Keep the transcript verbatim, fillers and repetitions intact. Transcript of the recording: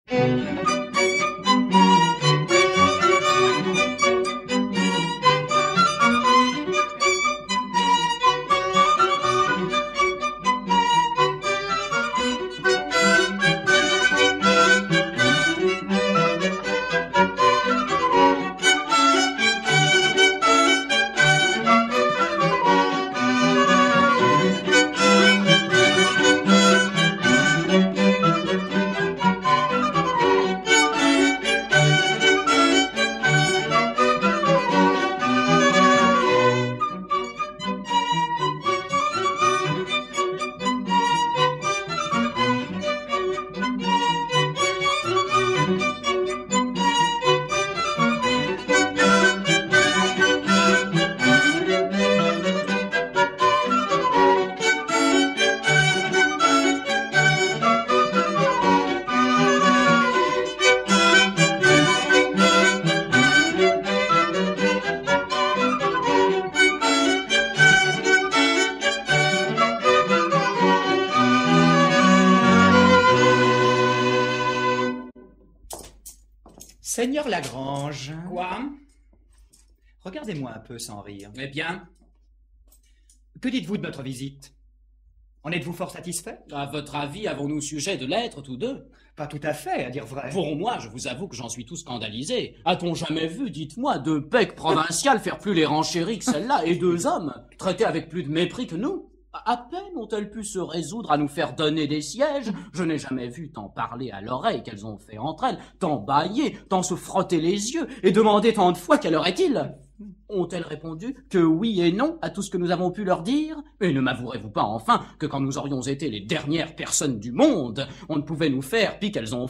Seigneur Lagrange. Quoi? Regardez-moi un peu sans rire. Eh bien? Que dites-vous de notre visite? En êtes-vous fort satisfait? À votre avis, avons-nous sujet de l'être tous deux? Pas tout à fait, à dire vrai. Pour moi, je vous avoue que j'en suis tout scandalisé. A-t-on jamais vu, dites-moi, deux pecs provinciales faire plus les renchéries que celle-là, et deux hommes traités avec plus de mépris que nous? À peine ont-elles pu se résoudre à nous faire donner des sièges. Je n'ai jamais vu tant parler à l'oreille qu'elles ont fait entre elles, tant bâiller, tant se frotter les yeux, et demander tant de fois quelle heure est-il? Ont-elles répondu que oui et non à tout ce que nous avons pu leur dire? Et ne m'avouerez-vous pas enfin que quand nous aurions été les dernières personnes du monde, on ne pouvait nous faire pis qu'elles ont